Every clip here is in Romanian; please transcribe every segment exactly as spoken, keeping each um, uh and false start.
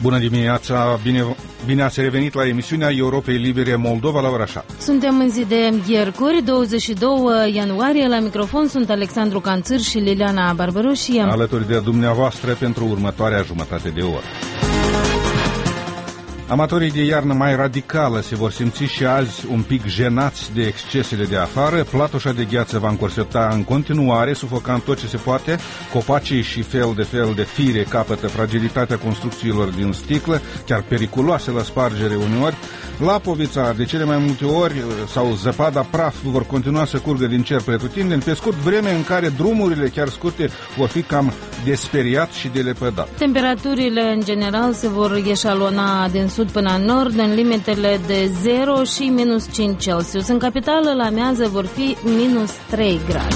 Bună dimineața, bine, bine ați revenit la emisiunea Europei Libere Moldova la ora șapte. Suntem în zi de miercuri, douăzeci și doi ianuarie. La microfon sunt Alexandru Canțâr și Liliana Barbaroșie. Alături de dumneavoastră pentru următoarea jumătate de oră. Amatorii de iarnă mai radicală se vor simți și azi un pic jenați de excesele de afară. Platoșa de gheață va încorseta în continuare, sufocând tot ce se poate. Copacii și fel de fel de fire capătă fragilitatea construcțiilor din sticlă, chiar periculoase la spargere uneori. Lapovița, de cele mai multe ori, sau zăpada praf vor continua să curgă din cer pretutindeni, pe scurt vreme în care drumurile, chiar scurte, vor fi cam de speriat și de lepădat. Temperaturile, în general, se vor eșalona din sud până în nord, în limitele de zero și minus cinci Celsius. În capitală, la amiază, vor fi minus trei grade.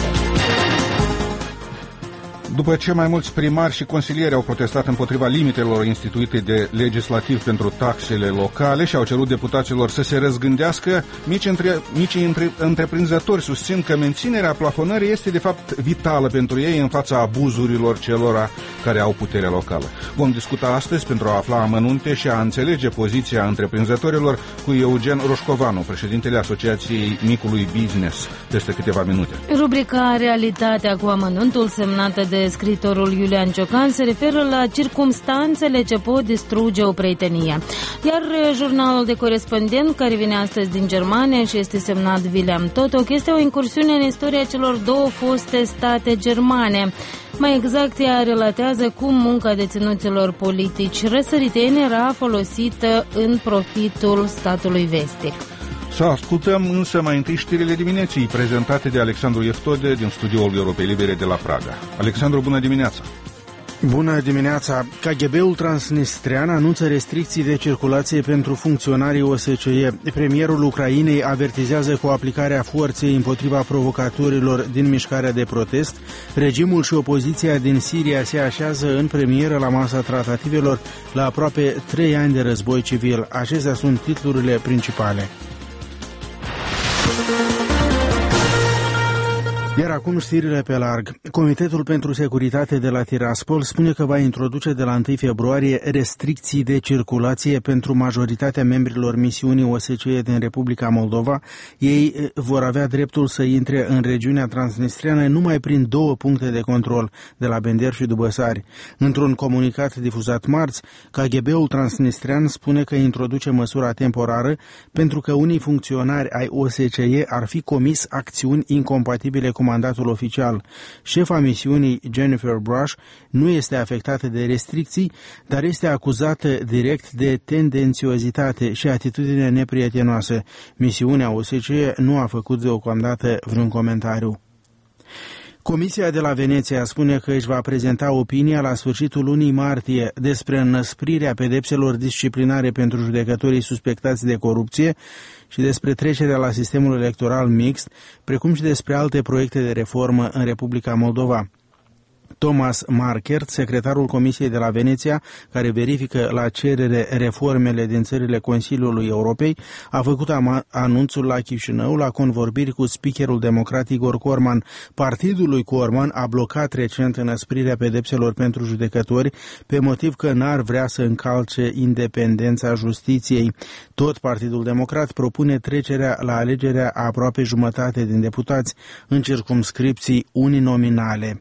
După ce mai mulți primari și consilieri au protestat împotriva limitelor instituite de legislativ pentru taxele locale și au cerut deputaților să se răzgândească, mici între, micii între, întreprinzători susțin că menținerea plafonării este de fapt vitală pentru ei în fața abuzurilor celora care au puterea locală. Vom discuta astăzi pentru a afla amănunte și a înțelege poziția întreprinzătorilor cu Eugen Roșcovanu, președintele Asociației Micului Business, peste câteva minute. Rubrica Realitatea cu amănuntul, semnată de scriitorul Iulian Ciocan, se referă la circumstanțele ce pot distruge o prietenie. Iar jurnalul de corespondent, care vine astăzi din Germania și este semnat William Totok, este o incursiune în istoria celor două foste state germane. Mai exact, ea relatează cum munca deținuților politici răsăriteni era folosită în profitul statului vestic. Să ascultăm însă mai întâi știrile dimineții, prezentate de Alexandru Eftode din studioul Europei Libere de la Praga. Alexandru, bună dimineața! Bună dimineața! K G B-ul transnistrean anunță restricții de circulație pentru funcționarii O S C E. Premierul Ucrainei avertizează cu aplicarea forței împotriva provocatorilor din mișcarea de protest. Regimul și opoziția din Siria se așează în premieră la masa tratativelor la aproape trei ani de război civil. Acestea sunt titlurile principale. Iar acum știrile pe larg. Comitetul pentru Securitate de la Tiraspol spune că va introduce de la întâi februarie restricții de circulație pentru majoritatea membrilor misiunii O S C E din Republica Moldova. Ei vor avea dreptul să intre în regiunea transnistreană numai prin două puncte de control, de la Bender și Dubăsari. Într-un comunicat difuzat marți, K G B-ul transnistrean spune că introduce măsura temporară pentru că unii funcționari ai O S C E ar fi comis acțiuni incompatibile cu mandatul oficial. Șefa misiunii, Jennifer Brush, nu este afectată de restricții, dar este acuzată direct de tendențiozitate și atitudine neprietenoasă. Misiunea O S C E nu a făcut deocamdată vreun comentariu. Comisia de la Veneția spune că își va prezenta opinia la sfârșitul lunii martie despre înăsprirea pedepselor disciplinare pentru judecătorii suspectați de corupție și despre trecerea la sistemul electoral mixt, precum și despre alte proiecte de reformă în Republica Moldova. Thomas Markert, secretarul Comisiei de la Veneția, care verifică la cerere reformele din țările Consiliului Europei, a făcut anunțul la Chișinău la convorbiri cu speakerul democrat Igor Corman. Partidul lui Corman a blocat recent înăsprirea pedepselor pentru judecători pe motiv că n-ar vrea să încalce independența justiției. Tot Partidul Democrat propune trecerea la alegerea a aproape jumătate din deputați în circumscripții uninominale.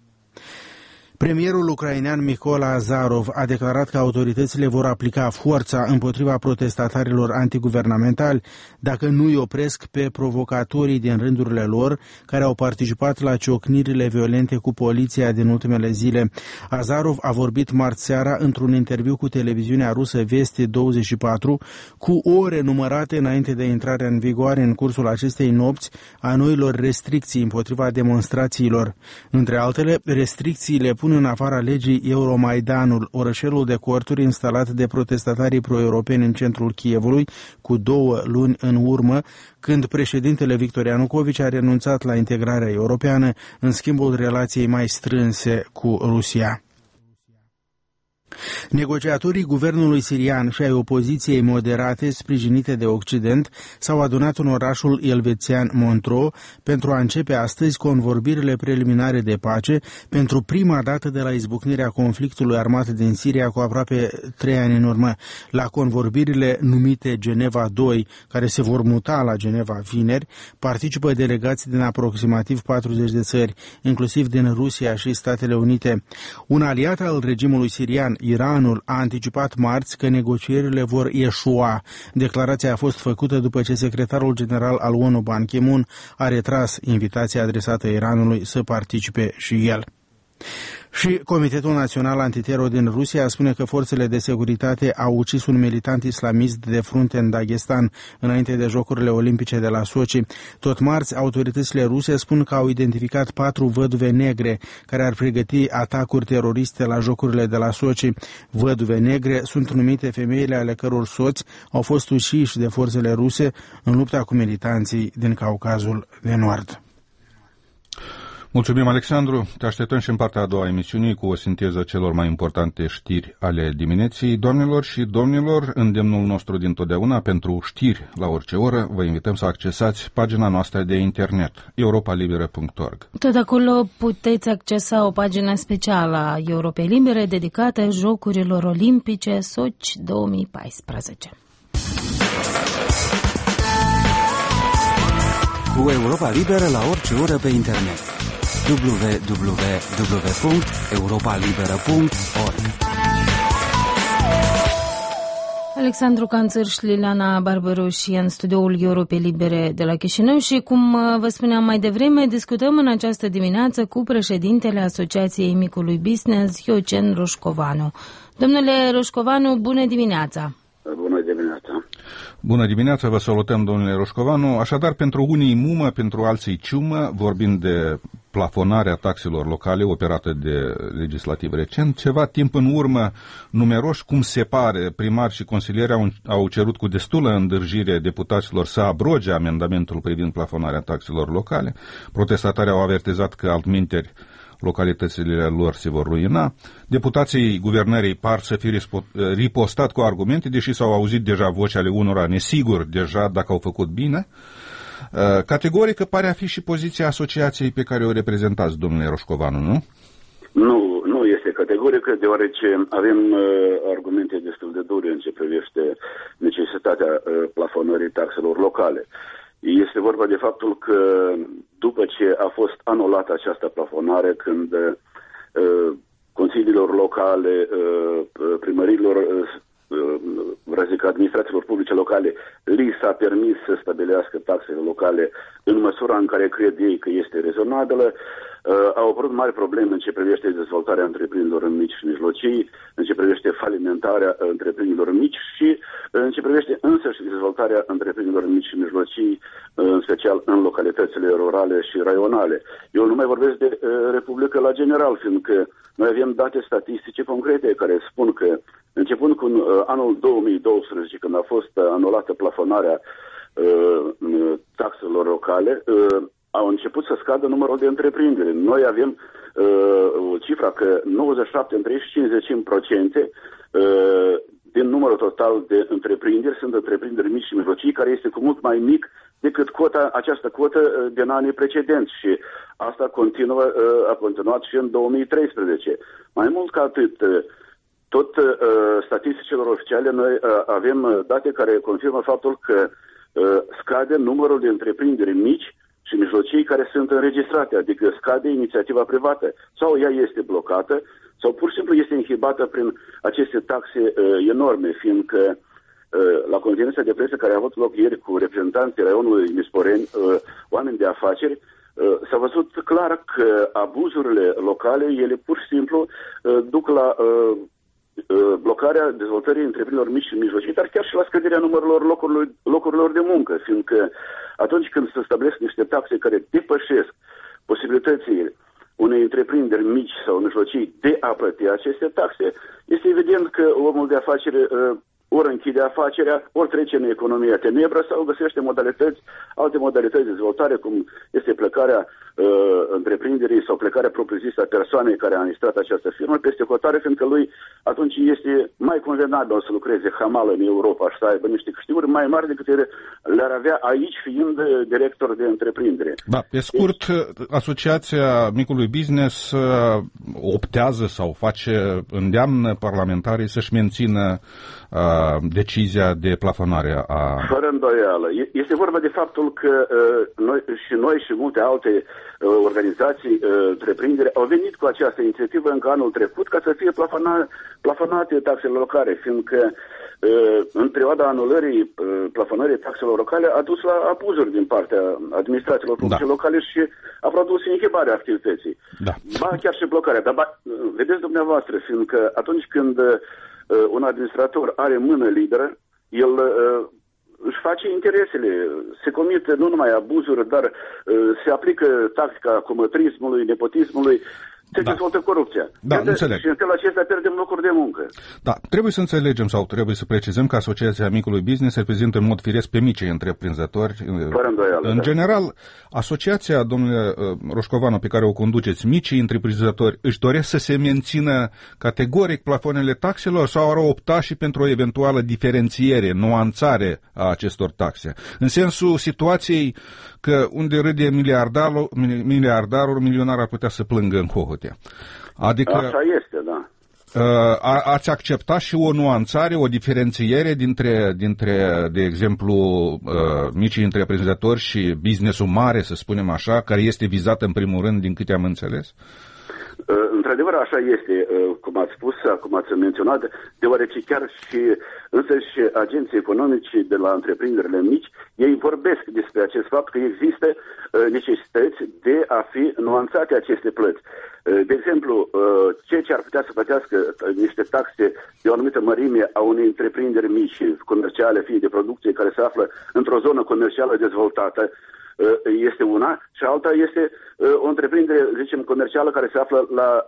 Premierul ucrainean Mykola Azarov a declarat că autoritățile vor aplica forța împotriva protestatarilor antiguvernamentali dacă nu îi opresc pe provocatorii din rândurile lor care au participat la ciocnirile violente cu poliția din ultimele zile. Azarov a vorbit marți seara într-un interviu cu televiziunea rusă Vesti douăzeci și patru, cu ore numărate înainte de intrarea în vigoare în cursul acestei nopți a noilor restricții împotriva demonstrațiilor. Între altele, restricțiile pun în afara legii Euromaidanul, orășelul de corturi instalat de protestatarii pro-europeni în centrul Kievului, cu două luni în urmă, când președintele Victor Ianucovici a renunțat la integrarea europeană în schimbul relației mai strânse cu Rusia. Negociatorii guvernului sirian și ai opoziției moderate sprijinite de Occident s-au adunat în orașul elvețian Montreux pentru a începe astăzi convorbirile preliminare de pace pentru prima dată de la izbucnirea conflictului armat din Siria cu aproape trei ani în urmă. La convorbirile numite Geneva doi, care se vor muta la Geneva vineri, participă delegații din aproximativ patruzeci de țări, inclusiv din Rusia și Statele Unite. Un aliat al regimului sirian, Iranul, a anticipat marți că negocierile vor eșua. Declarația a fost făcută după ce secretarul general al ONU, Ban Ki-moon, a retras invitația adresată Iranului să participe și el. Și Comitetul Național Antiteror din Rusia spune că forțele de securitate au ucis un militant islamist de frunte în Dagestan înainte de Jocurile Olimpice de la Sochi. Tot marți, autoritățile ruse spun că au identificat patru văduve negre care ar pregăti atacuri teroriste la Jocurile de la Sochi. Văduve negre sunt numite femeile ale căror soți au fost uciși de forțele ruse în lupta cu militanții din Caucazul de Nord. Mulțumim, Alexandru. Te așteptăm și în partea a doua a emisiunii cu o sinteză celor mai importante știri ale dimineții. Doamnelor și domnilor, îndemnul nostru dintotdeauna pentru știri la orice oră, vă invităm să accesați pagina noastră de internet, europa liberă punct org. Tot acolo puteți accesa o pagină specială a Europei Libere dedicată Jocurilor Olimpice Sochi două mii paisprezece. Cu Europa Liberă la orice oră pe internet. w w w punct europa liberă punct org. Alexandru Canțăr și Liliana Barbaru și în studioul Europei Libere de la Chișinău și, cum vă spuneam mai devreme, discutăm în această dimineață cu președintele Asociației Micului Business, Iocen Roșcovanu. Domnule Roșcovanu, bună dimineața! Bună dimineața! Bună dimineața, vă salutăm, domnule Roșcovanu. Așadar, pentru unii mumă, pentru alții ciumă, vorbind de plafonarea taxelor locale operată de legislativ recent, ceva timp în urmă, numeroși, cum se pare, primari și consilieri au, au cerut cu destulă îndârjire deputaților să abroge amendamentul privind plafonarea taxelor locale. Protestatarii au avertizat că altminteri localitățile lor se vor ruina. Deputații guvernării par să fi ripostat cu argumente, deși s-au auzit deja voci ale unora nesiguri deja dacă au făcut bine. Categorică pare a fi și poziția asociației pe care o reprezentați, domnule Roșcovanu, nu? Nu, nu este categorică, deoarece avem uh, argumente destul de dure în ce privește necesitatea uh, plafonării taxelor locale. Este vorba de faptul că după ce a fost anulată această plafonare, când uh, consiliilor locale, uh, primărilor, uh, uh, zic, administrațiilor publice locale, li s-a permis să stabilească taxele locale în măsura în care cred ei că este rezonabilă, uh, au apărut mari probleme în ce privește dezvoltarea întreprinderilor mici și mijlocii, în ce privește falimentarea întreprinderilor mici și în ce privește însăși dezvoltarea întreprinderilor mici și mijlocii, în special în localitățile rurale și raionale. Eu nu mai vorbesc de uh, Republică la general, fiindcă noi avem date statistice concrete care spun că, începând cu uh, anul două mii doisprezece, când a fost uh, anulată plafonarea uh, taxelor locale, uh, au început să scadă numărul de întreprinderi. Noi avem uh, o cifra că nouăzeci și șapte între și cincizeci la sută uh, din numărul total de întreprinderi sunt întreprinderi mici și mijlocii, care este cu mult mai mic decât quota, această cotă uh, din anii precedenți și asta continuă, uh, a continuat și în două mii treisprezece. Mai mult ca atât, uh, tot uh, statisticilor oficiale noi uh, avem date care confirmă faptul că uh, scade numărul de întreprinderi mici și mijlocii care sunt înregistrate, adică scade inițiativa privată sau ea este blocată sau pur și simplu este inhibată prin aceste taxe uh, enorme, fiindcă uh, la conferința de presă care a avut loc ieri cu reprezentanții raionului Nisporeni, uh, oameni de afaceri, uh, s-a văzut clar că abuzurile locale, ele pur și simplu uh, duc la uh, blocarea dezvoltării întreprinderilor mici și mijlocii, dar chiar și la scăderea numărului locurilor, locurilor de muncă, fiindcă atunci când se stabilesc niște taxe care depășesc posibilitățile unei întreprinderi mici sau mijlocii de a plăti aceste taxe, este evident că omul de afaceri uh, ori închide afacerea, ori trece în economia tenebră sau găsește modalități, alte modalități de dezvoltare, cum este plecarea uh, întreprinderii sau plecarea propriu-zisă a persoanei care a administrat această firmă peste hotare, fiindcă lui atunci este mai convenabil să lucreze hamal în Europa și să aibă niște câștiguri mai mari decât le-ar avea aici, fiind director de întreprindere. Da, pe scurt, deci, Asociația Micului Business optează sau face, îndeamnă parlamentarii să-și mențină uh, decizia de plafonare a... Fără îndoială. Este vorba de faptul că uh, noi și noi și multe alte uh, organizații, uh, întreprinderi, au venit cu această inițiativă încă anul trecut ca să fie plafona, plafonate taxele locale, fiindcă uh, în perioada anulării uh, plafonării taxelor locale a dus la abuzuri din partea administrațiilor publice da. locale și a produs inhibarea activității. Da. Ba chiar și blocarea. Dar ba, vedeți dumneavoastră, fiindcă atunci când uh, un administrator are mână liberă, el uh, își face interesele, se comit nu numai abuzuri, dar uh, se aplică tactica comătrismului, nepotismului, se da. dezvoltă corupția. Da, Iată, înțeleg. Și în felul acesta pierdem locuri de muncă. Da, trebuie să înțelegem sau trebuie să precizăm că Asociația Micului Business reprezintă în mod firesc pe micii întreprinzători. Fără îndoială, în da. general, asociația, domnule Roșcovanu, pe care o conduceți, micii întreprinzători, își doresc să se mențină categoric plafonele taxelor sau ar opta și pentru o eventuală diferențiere, nuanțare a acestor taxe? În sensul situației că unde râde miliardarul, miliardarul milionar ar putea să plângă în hohote. Adică, așa este, da. A, ați accepta și o nuanțare, o diferențiere dintre, dintre de exemplu, micii întreprinzători și business-ul mare, să spunem așa, care este vizat în primul rând, din câte am înțeles? Într-adevăr, așa este, cum ați spus, cum ați menționat, deoarece chiar și însăși agenții economici de la întreprinderile mici, ei vorbesc despre acest fapt că există necesități de a fi nuanțate aceste plăți. De exemplu, cei ce ar putea să plătească niște taxe de o anumită mărime a unei întreprinderi mici, comerciale, fie de producție, care se află într-o zonă comercială dezvoltată, este una, și alta este o întreprindere, zicem, comercială care se află la,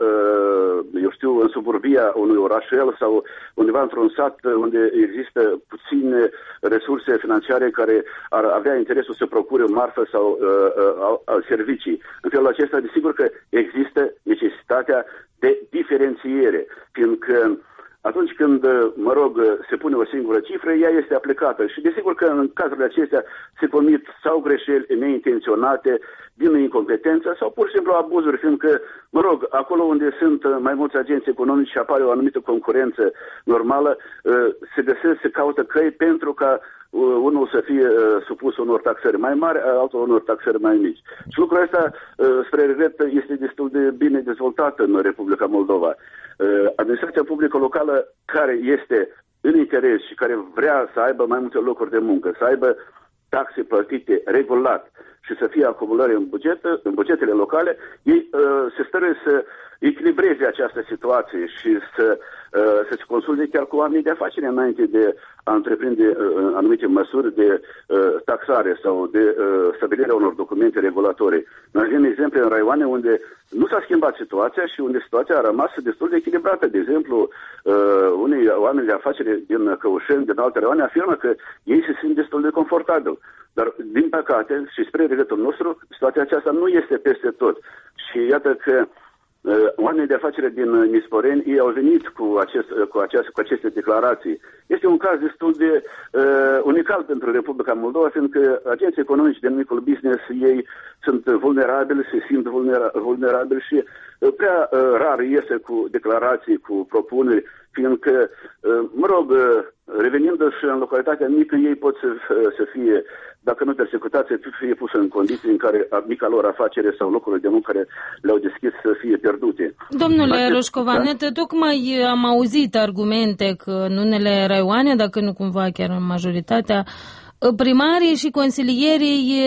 eu știu, în suburbia unui orașel sau undeva într-un sat unde există puține resurse financiare care ar avea interesul să procure marfă sau uh, servicii. În felul acesta, desigur că există necesitatea de diferențiere, fiindcă atunci când, mă rog, se pune o singură cifră, ea este aplicată. Și desigur că în cazurile acestea se comit sau greșeli neintenționate, din incompetență sau pur și simplu abuzuri, fiindcă, mă rog, acolo unde sunt mai mulți agenți economici și apare o anumită concurență normală, se găsesc, se caută căi pentru ca unul să fie supus unor taxări mai mari, altul unor taxări mai mici. Și lucrul ăsta, spre regret, este destul de bine dezvoltat în Republica Moldova. Administrația publică locală care este în interes și care vrea să aibă mai multe locuri de muncă, să aibă taxe plătite regulat și să fie acumulări în, buget, în bugetele locale, ei uh, se stăruie să echilibreze această situație și să, uh, să se consulte chiar cu oamenii de afaceri înainte de a întreprinde uh, anumite măsuri de uh, taxare sau de uh, stabilirea unor documente regulatorii. Noi avem exemple în raioane unde nu s-a schimbat situația și unde situația a rămas destul de echilibrată. De exemplu, uh, unii oameni de afaceri din Căușeni, din alte raioane, afirmă că ei se simt destul de confortabil. Dar, din păcate, și spre regretul nostru, situația aceasta nu este peste tot. Și iată că uh, oamenii de afaceri din Nisporeni, ei au venit cu, acest, cu, aceast, cu aceste declarații. Este un caz destul de uh, unical pentru Republica Moldova, fiindcă agenții economici din micul business, ei sunt vulnerabili, se simt vulnera, vulnerabili și uh, prea uh, rar iese cu declarații, cu propuneri, fiindcă, uh, mă rog, uh, revenind-și în localitatea mică, ei pot să, să fie, dacă nu persecutați, să fie pusă în condiții în care mica lor afacere sau locurile de muncă care le-au deschis să fie pierdute. Domnule Roșcovanet, da? Tocmai am auzit argumente că în unele raioane, dacă nu cumva chiar în majoritatea, primarii și consilierii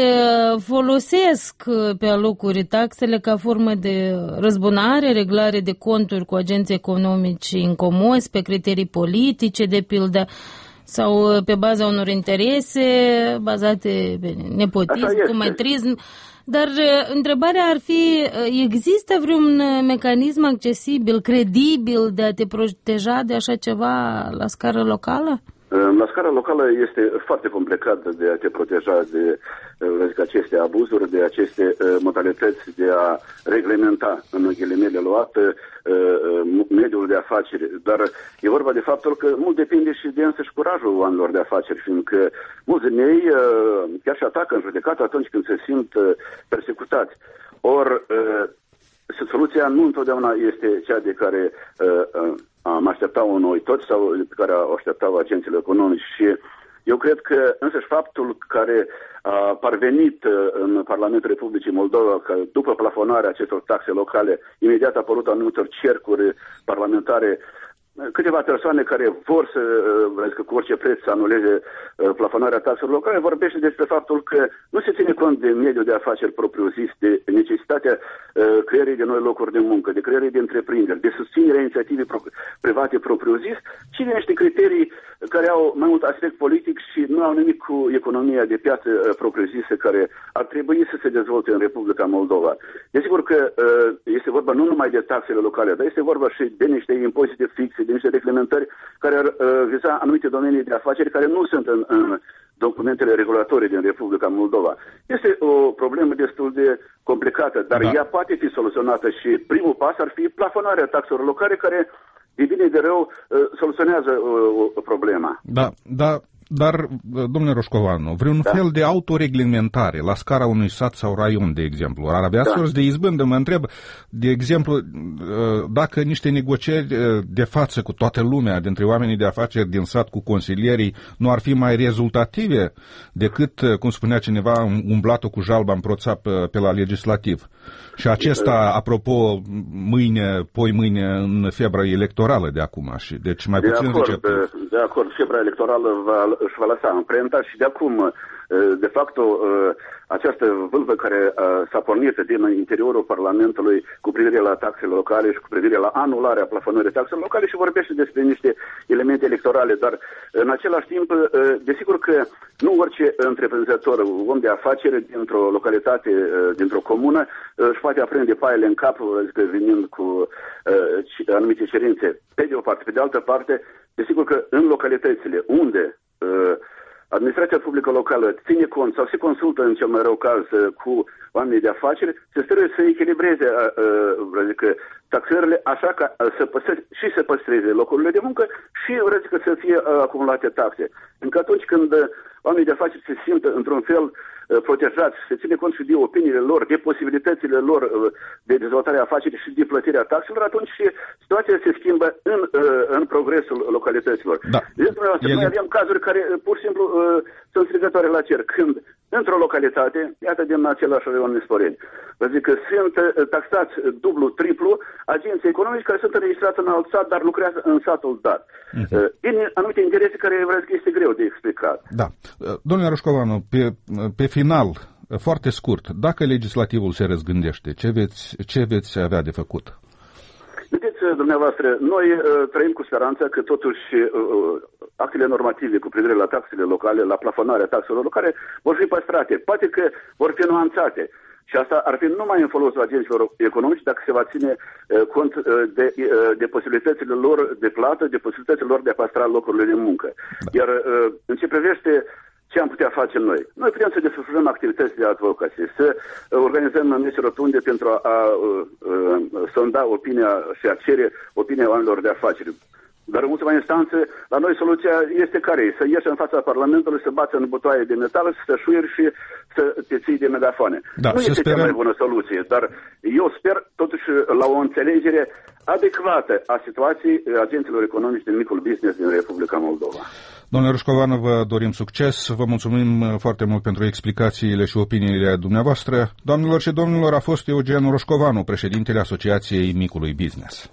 folosesc pe alocuri taxele ca formă de răzbunare, reglare de conturi cu agenții economici incomozi, pe criterii politice, de pildă, sau pe baza unor interese bazate pe nepotism, cumetrism. Dar întrebarea ar fi, există vreun mecanism accesibil, credibil de a te proteja de așa ceva la scară locală? La scara locală este foarte complicat de a te proteja de zic, aceste abuzuri, de aceste modalități de a reglementa, în ghilimele luate, mediul de afaceri. Dar e vorba de faptul că mult depinde și de însăși curajul oamenilor de afaceri, fiindcă mulți din ei chiar și atacă în judecată atunci când se simt persecutați. Ori soluția nu întotdeauna este cea de care am așteptat-o noi toți sau pe care o așteptau agenții economici și eu cred că însăși faptul care a parvenit în Parlamentul Republicii Moldova că după plafonarea acestor taxe locale, imediat a apărut anumitor cercuri parlamentare câteva persoane care vor să, că cu orice preț să anuleze plafonarea taxelor locale, vorbește despre faptul că nu se ține cont de mediul de afaceri propriu-zis, de necesitatea creării de noi locuri de muncă, de creării de întreprinderi, de susținerea inițiativei private propriu-zis, ci de niște criterii care au mai mult aspect politic și nu au nimic cu economia de piață propriu-zisă care ar trebui să se dezvolte în Republica Moldova. Desigur că este vorba nu numai de taxele locale, dar este vorba și de niște impozite fixe, de niște reglementări care ar viza anumite domenii de afaceri care nu sunt în, în documentele regulatorii din Republica Moldova. Este o problemă destul de complicată, dar da. ea poate fi soluționată și primul pas ar fi plafonarea taxelor locale care, de bine de rău, soluționează o problema. Da, da. Dar, domnule Roșcovanu, vreun da. fel de autoreglementare la scara unui sat sau raion, de exemplu, ar avea da. sorți de izbândă? Mă întreb, de exemplu, dacă niște negocieri de față cu toată lumea, dintre oamenii de afaceri din sat cu consilierii, nu ar fi mai rezultative decât, cum spunea cineva, umblatul cu jalba în proța pe, pe la legislativ. Și acesta, apropo, mâine, poi mâine, în febra electorală de acum. Și, deci mai de puțin acord, receptiv. De acord, febra electorală va, își va lăsa amprenta și de acum, de fapt, această vâlvă care s-a pornit din interiorul Parlamentului cu privire la taxele locale și cu privire la anularea plafonării taxelor locale și vorbește despre niște elemente electorale, dar în același timp, desigur că nu orice întreprinzător, om de afaceri dintr-o localitate, dintr-o comună, își poate aprinde paiele în cap, adică venind cu anumite cerințe. Pe de o parte, pe de altă parte, desigur că în localitățile unde administrația publică locală ține cont sau se consultă în cel mai rău caz cu oamenii de afaceri, se trebuie să echilibreze adică, taxările așa ca să păstreze, și să păstreze locurile de muncă și adică, să fie acumulate taxe. Încă atunci când oamenii de afaceri se simt într-un fel protejați, se ține cont și de opiniile lor, de posibilitățile lor de dezvoltare a afacerii și de plătirea taxelor, atunci situația se schimbă în, în progresul localităților. Da. Deci, Ele... Noi avem cazuri care pur și simplu sunt strigătoare la cer, când într-o localitate, iată din același raion Nisporeni, vă zic că sunt taxați dublu, triplu agenții economici care sunt înregistrați în alt sat, dar lucrează în satul dat. Uh-huh. Din anumite interese care vreau că este greu de explicat. Da. Domnule Roșcovanu, pe, pe final, foarte scurt, dacă legislativul se răzgândește, ce veți, ce veți avea de făcut? Vedeți, dumneavoastră, noi uh, trăim cu speranța că totuși uh, actele normative cu privire la taxele locale, la plafonarea taxelor locale, vor fi păstrate. Poate că vor fi nuanțate. Și asta ar fi numai în folosul agenților economici dacă se va ține uh, cont uh, de, uh, de posibilitățile lor de plată, de posibilitățile lor de a păstra locurile de muncă. Da. Iar uh, în ce privește ce am putea face noi? Noi putem să desfășurăm activități de advocație, să organizăm mese rotunde pentru a, a, a, a sonda opinia și a cere opinia oamenilor de afaceri. Dar în ultima instanță, la noi soluția este care? Să ieși în fața Parlamentului, să bați în butoaie de metal, să șuieri și să te ții de megafoane. Da, nu este sperăm... cea mai bună soluție, dar eu sper totuși la o înțelegere adecvată a situației agenților economici din micul business din Republica Moldova. Domnule Roșcovanu, vă dorim succes, vă mulțumim foarte mult pentru explicațiile și opiniile dumneavoastră. Doamnelor și domnilor, a fost Eugen Roșcovanu, președintele Asociației Micului Business.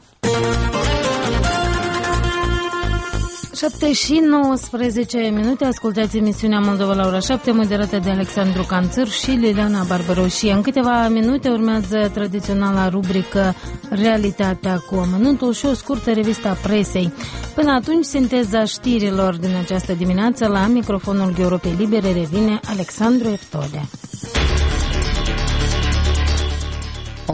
șapte și nouăsprezece minute, ascultați emisiunea Moldova la ora șapte, moderată de Alexandru Canțăr și Liliana Barbaroșie. În câteva minute urmează tradiționala rubrică Realitatea cu amănuntul și o scurtă revistă a presei. Până atunci, sinteza știrilor din această dimineață, la microfonul Europei Libere revine Alexandru Eftodea.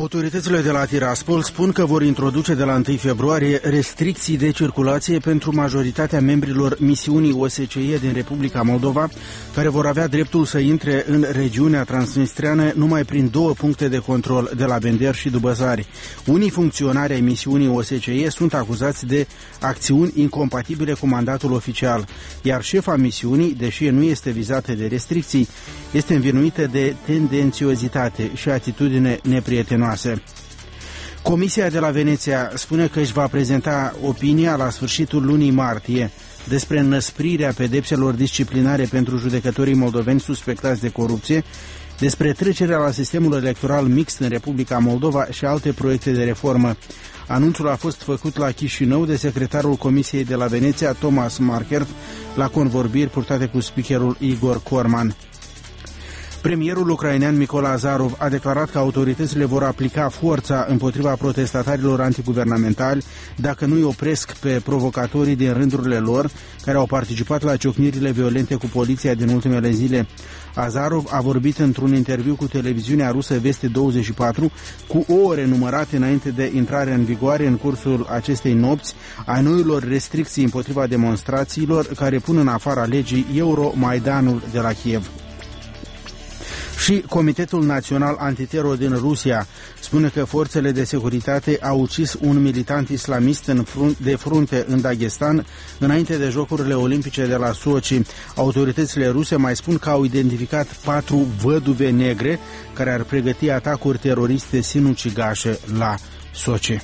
Autoritățile de la Tiraspol spun că vor introduce de la întâi februarie restricții de circulație pentru majoritatea membrilor misiunii O S C E din Republica Moldova, care vor avea dreptul să intre în regiunea transnistreană numai prin două puncte de control, de la Bender și Dubăzari. Unii funcționari ai misiunii O S C E sunt acuzați de acțiuni incompatibile cu mandatul oficial, iar șefa misiunii, deși nu este vizată de restricții, este învinuită de tendențiozitate și atitudine neprietenoasă. Comisia de la Veneția spune că își va prezenta opinia la sfârșitul lunii martie despre înăsprirea pedepselor disciplinare pentru judecătorii moldoveni suspectați de corupție, despre trecerea la sistemul electoral mixt în Republica Moldova și alte proiecte de reformă. Anunțul a fost făcut la Chișinău de secretarul Comisiei de la Veneția, Thomas Markert, la convorbiri purtate cu speakerul Igor Corman. Premierul ucrainean Mykola Azarov a declarat că autoritățile vor aplica forța împotriva protestatarilor antiguvernamentali dacă nu îi opresc pe provocatorii din rândurile lor care au participat la ciocnirile violente cu poliția din ultimele zile. Azarov a vorbit într-un interviu cu televiziunea rusă Veste douăzeci și patru cu ore numărate înainte de intrarea în vigoare în cursul acestei nopți a noilor restricții împotriva demonstrațiilor care pun în afara legii Euromaidanul de la Kiev. Și Comitetul Național Antitero din Rusia spune că forțele de securitate au ucis un militant islamist în frun- de frunte în Dagestan înainte de Jocurile Olimpice de la Sochi. Autoritățile ruse mai spun că au identificat patru văduve negre care ar pregăti atacuri teroriste sinucigașe la Sochi.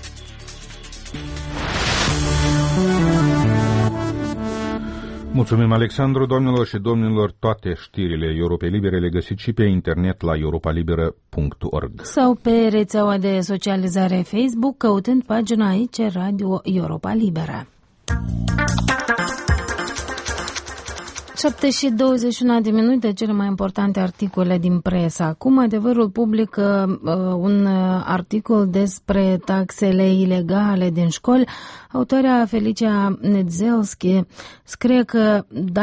Mulțumim, Alexandru. Doamnelor și domnilor, toate știrile Europei Libere le găsiți și pe internet la europa liberă punct org. Sau pe rețeaua de socializare Facebook, căutând pagina aici Radio Europa Liberă. șapte și douăzeci și unu de minute, cele mai importante articole din presă. Acum, Adevărul publică uh, un articol despre taxele ilegale din școli. Autoarea Felicia Nedzelski scrie că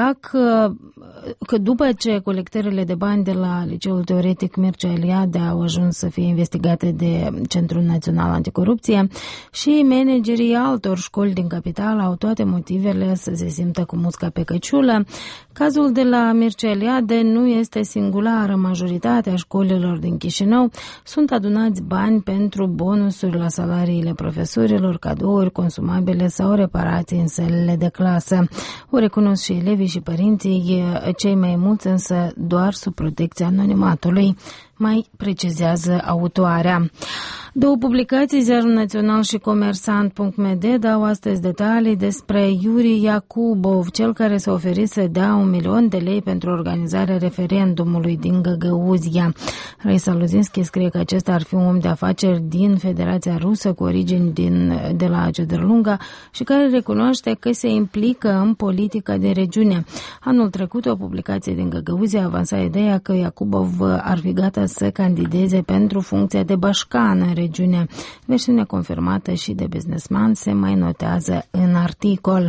dacă că după ce colectările de bani de la Liceul Teoretic Mircea Eliade au ajuns să fie investigate de Centrul Național Anticorupție, și managerii altor școli din capitală au toate motivele să se simtă cu musca pe căciulă. Cazul de la Mircea Eliade nu este singular. Majoritatea școlilor din Chișinău sunt adunați bani pentru bonusuri la salariile profesorilor, cadouri, consumabile sau reparații în sălile de clasă. O recunosc și elevii și părinții, cei mai mulți însă doar sub protecția anonimatului, mai precizează autoarea. Două publicații, Ziarul Național și Comersant punct m d, dau astăzi detalii despre Iuri Iacubov, cel care s-a oferit să dea un milion de lei pentru organizarea referendumului din Găgăuzia. Raisa Luzinski scrie că acesta ar fi un om de afaceri din Federația Rusă cu origini din, de la Cederlunga și care recunoaște că se implică în politica de regiune. Anul trecut, o publicație din Găgăuzia avansa ideea că Iacubov ar fi gata să candideze pentru funcția de bașcan în regiune. Versiunea confirmată și de businessman se mai notează în articol.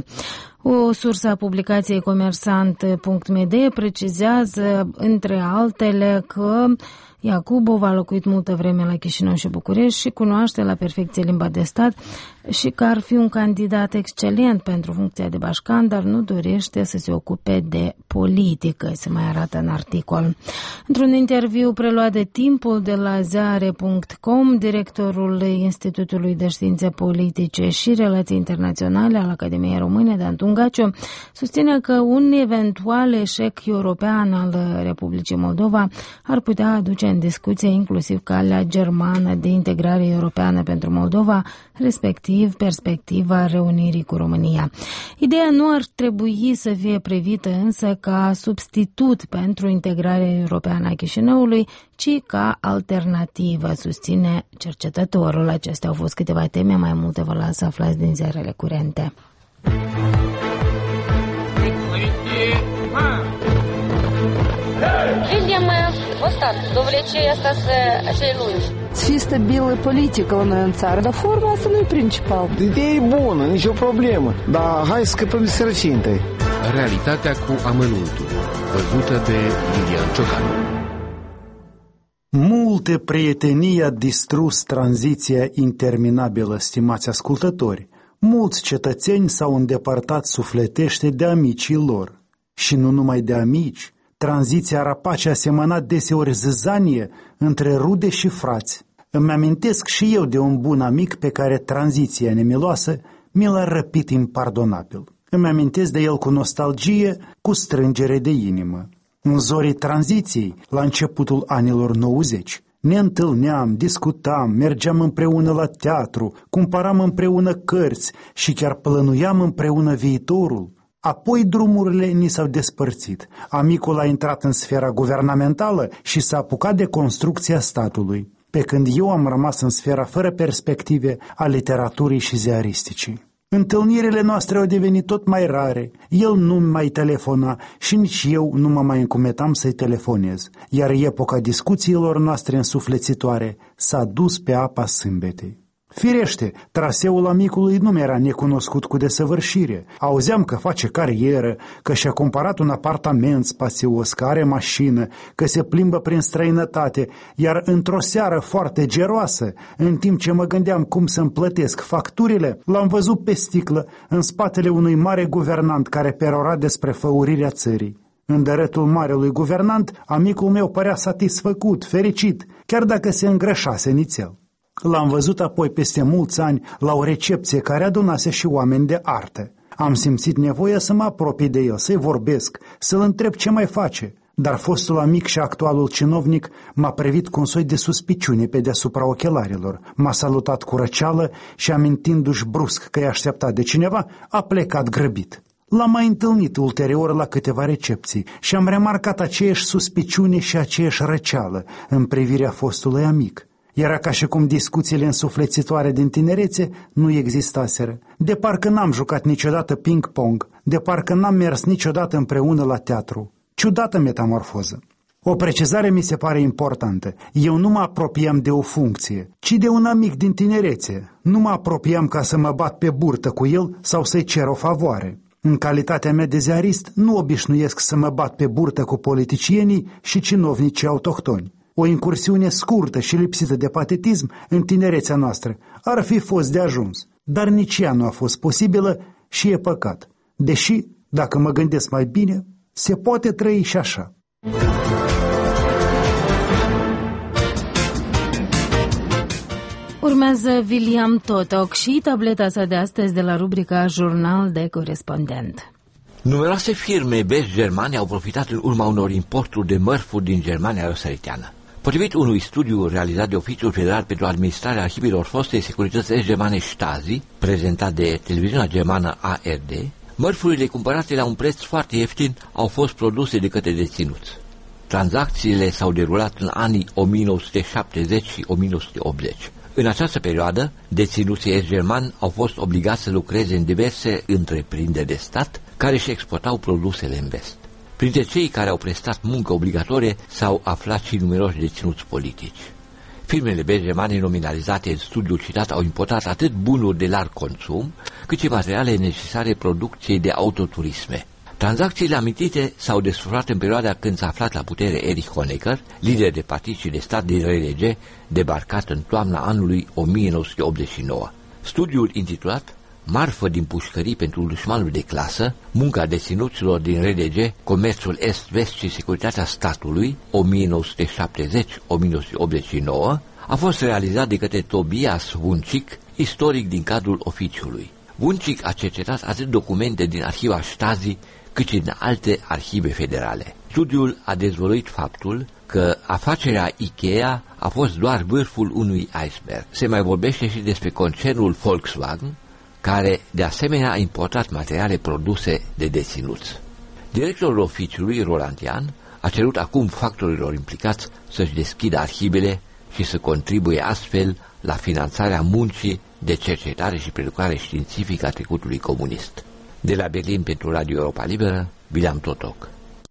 O sursă a publicației Comersant punct m d precizează, între altele, că Iacubov a locuit multă vreme la Chișinău și București și cunoaște la perfecție limba de stat și că ar fi un candidat excelent pentru funcția de bașcan, dar nu dorește să se ocupe de politică, se mai arată în articol. Într-un interviu preluat de Timpul de la ziare punct com, directorul Institutului de Științe Politice și Relații Internaționale al Academiei Române, Dan Tungaciu, susține că un eventual eșec european al Republicii Moldova ar putea aduce în discuție inclusiv calea germană de integrare europeană pentru Moldova, respectiv perspectiva reunirii cu România. Ideea nu ar trebui să fie privită însă ca substitut pentru integrarea europeană a Chișinăului, ci ca alternativă, susține cercetătorul. Acestea au fost câteva teme, mai multe vă las să aflați din ziarele curente. Видим вот так, довлечение остаться acei lungi. Fi stabilă politică la noi în țară, dar forma asta nu e principal. Ideea e bună, nicio problemă, dar hai să scăpăm de sărăcie întâi. Realitatea cu amănuntul, văzută de Lilian Ciocanu. Multe prietenii a distrus tranziția interminabilă, stimați ascultători. Mulți cetățeni s-au îndepărtat sufletește de amicii lor. Și nu numai de amici, tranziția rapace a semănat deseori zâzanie între rude și frați. Îmi amintesc și eu de un bun amic pe care tranziția nemiloasă mi l-a răpit impardonabil. Îmi amintesc de el cu nostalgie, cu strângere de inimă. În zorii tranziției, la începutul anilor nouăzeci, ne întâlneam, discutam, mergeam împreună la teatru, cumpăram împreună cărți și chiar plănuiam împreună viitorul. Apoi drumurile ni s-au despărțit. Amicul a intrat în sfera guvernamentală și s-a apucat de construcția statului, pe când eu am rămas în sfera fără perspective a literaturii și ziaristicii. Întâlnirile noastre au devenit tot mai rare, el nu mai telefona și nici eu nu mă mai încumetam să-i telefonez, iar epoca discuțiilor noastre însuflețitoare s-a dus pe apa sâmbetei. Firește, traseul amicului nu mi-era necunoscut cu desăvârșire. Auzeam că face carieră, că și-a cumpărat un apartament spațios, că are mașină, că se plimbă prin străinătate, iar într-o seară foarte geroasă, în timp ce mă gândeam cum să-mi plătesc facturile, l-am văzut pe sticlă, în spatele unui mare guvernant care perora despre făurirea țării. În dărătul marelui guvernant, amicul meu părea satisfăcut, fericit, chiar dacă se îngrășase nițel. L-am văzut apoi peste mulți ani la o recepție care adunase și oameni de artă. Am simțit nevoia să mă apropii de el, să-i vorbesc, să-l întreb ce mai face, dar fostul amic și actualul cinovnic m-a privit cu un soi de suspiciune pe deasupra ochelarilor, m-a salutat cu răceală și, amintindu-și brusc că i-a așteptat de cineva, a plecat grăbit. L-am mai întâlnit ulterior la câteva recepții și am remarcat aceeași suspiciune și aceeași răceală în privirea fostului amic. Era ca și cum discuțiile însuflețitoare din tinerețe nu existaseră. De parcă n-am jucat niciodată ping-pong, de parcă n-am mers niciodată împreună la teatru. Ciudată metamorfoză. O precizare mi se pare importantă. Eu nu mă apropiam de o funcție, ci de un amic din tinerețe. Nu mă apropiam ca să mă bat pe burtă cu el sau să-i cer o favoare. În calitatea mea de ziarist, nu obișnuiesc să mă bat pe burtă cu politicienii și cinovnicii autohtoni. O incursiune scurtă și lipsită de patetism în tinerețea noastră ar fi fost de ajuns, dar nici ea nu a fost posibilă și e păcat. Deși, dacă mă gândesc mai bine, se poate trăi și așa. Urmează William Totok și tableta sa de astăzi de la rubrica Jurnal de Corespondent. Numeroase firme vest-germane au profitat în urma unor importuri de mărfuri din Germania răsăriteană. Potrivit unui studiu realizat de Oficiul Federal pentru Administrarea Arhivelor Fostei Securități Est-Germane Stasi, prezentat de televiziunea germană A R D, mărfurile cumpărate la un preț foarte ieftin au fost produse de către deținuți. Tranzacțiile s-au derulat în anii o mie nouă sute șaptezeci și o mie nouă sute optzeci. În această perioadă, deținuții est-germani au fost obligați să lucreze în diverse întreprinderi de stat care își exportau produsele în vest. Printre cei care au prestat muncă obligatorie s-au aflat și numeroși deținuți politici. Firmele vest-germane nominalizate în studiul citat au importat atât bunuri de larg consum, cât și materiale necesare producției de autoturisme. Tranzacțiile amintite s-au desfășurat în perioada când s-a aflat la putere Erich Honecker, lider de partid și de stat din R D G, debarcat în toamna anului o mie nouă sute optzeci și nouă. Studiul intitulat Marfă din pușcării pentru dușmanul de clasă, munca deținuților din R D G, comerțul est-vest și securitatea statului o mie nouă sute șaptezeci - o mie nouă sute optzeci și nouă, a fost realizat de către Tobias Wuncik, istoric din cadrul oficiului. Wuncik a cercetat atât documente din arhiva Stasi, cât și din alte arhive federale. Studiul a dezvăluit faptul că afacerea Ikea a fost doar vârful unui iceberg. Se mai vorbește și despre concernul Volkswagen, care de asemenea a importat materiale produse de deținuți. Directorul oficiului, Roland Jahn, a cerut acum factorilor implicați să-și deschidă arhivele și să contribuie astfel la finanțarea muncii de cercetare și prelucrare științifică a trecutului comunist. De la Berlin pentru Radio Europa Liberă, William Totok.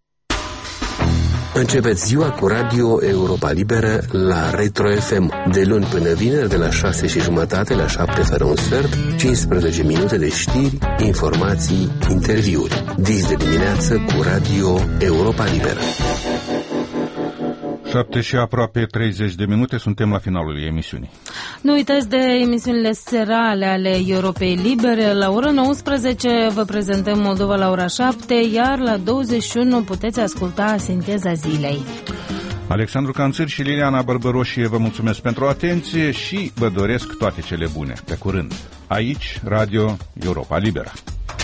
Începeți ziua cu Radio Europa Liberă la Retro F M, de luni până vineri, de la șase și jumătate la șapte fără un sfert, cincisprezece minute de știri, informații, interviuri. Dis de dimineață cu Radio Europa Liberă. șapte și aproape treizeci de minute, suntem la finalul emisiunii. Nu uitați de emisiunile serale ale Europei Libere. La ora nouăsprezece vă prezentăm Moldova la ora șapte, iar la douăzeci și unu puteți asculta Sinteza Zilei. Alexandru Canțir și Liliana Bărbăroșie vă mulțumesc pentru atenție și vă doresc toate cele bune. Pe curând. Aici, Radio Europa Liberă.